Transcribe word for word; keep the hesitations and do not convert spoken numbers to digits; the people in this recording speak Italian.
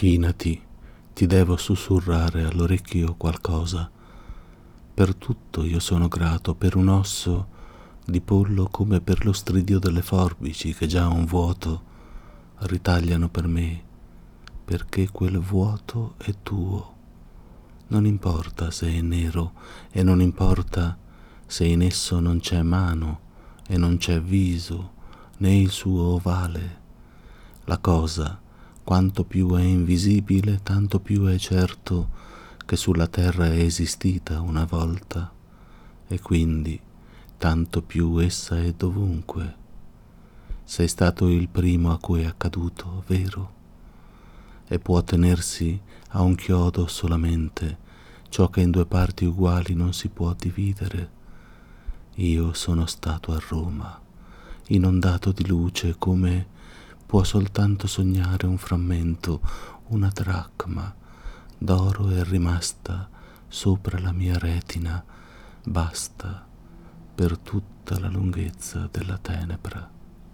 Chinati, ti devo sussurrare all'orecchio qualcosa. Per tutto io sono grato, per un osso di pollo come per lo stridio delle forbici che già un vuoto ritagliano per me, perché quel vuoto è tuo. Non importa se è nero e non importa se in esso non c'è mano e non c'è viso né il suo ovale. La cosa, quanto più è invisibile, tanto più è certo che sulla terra è esistita una volta, e quindi tanto più essa è dovunque. Sei stato il primo a cui è accaduto, vero? E può tenersi a un chiodo solamente ciò che in due parti uguali non si può dividere. Io sono stato a Roma, inondato di luce come può soltanto sognare un frammento, una dracma d'oro è rimasta sopra la mia retina, basta per tutta la lunghezza della tenebra.